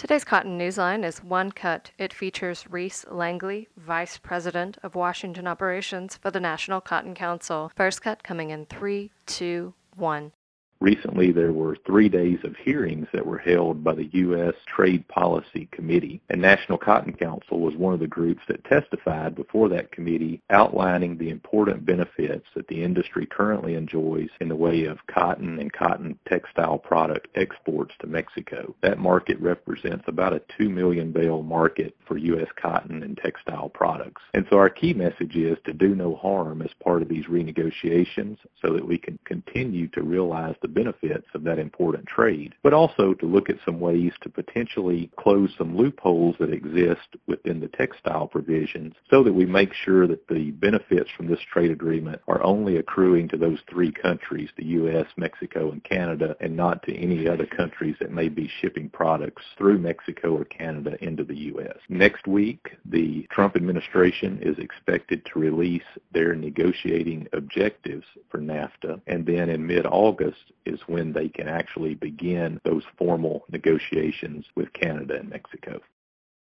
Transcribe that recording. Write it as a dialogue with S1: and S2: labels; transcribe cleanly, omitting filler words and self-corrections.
S1: Today's Cotton Newsline is One Cut. It features Reese Langley, Vice President of Washington Operations for the National Cotton Council. First cut coming in 3, 2, 1.
S2: Recently, there were 3 days of hearings that were held by the U.S. Trade Policy Committee, and National Cotton Council was one of the groups that testified before that committee, outlining the important benefits that the industry currently enjoys in the way of cotton and cotton textile product exports to Mexico. That market represents about a 2 million bale market for U.S. cotton and textile products. And so our key message is to do no harm as part of these renegotiations so that we can continue to realize the benefits of that important trade, but also to look at some ways to potentially close some loopholes that exist within the textile provisions so that we make sure that the benefits from this trade agreement are only accruing to those 3 countries, the U.S., Mexico, and Canada, and not to any other countries that may be shipping products through Mexico or Canada into the U.S. Next week, the Trump administration is expected to release their negotiating objectives for NAFTA, and then in mid-August is when they can actually begin those formal negotiations with Canada and Mexico.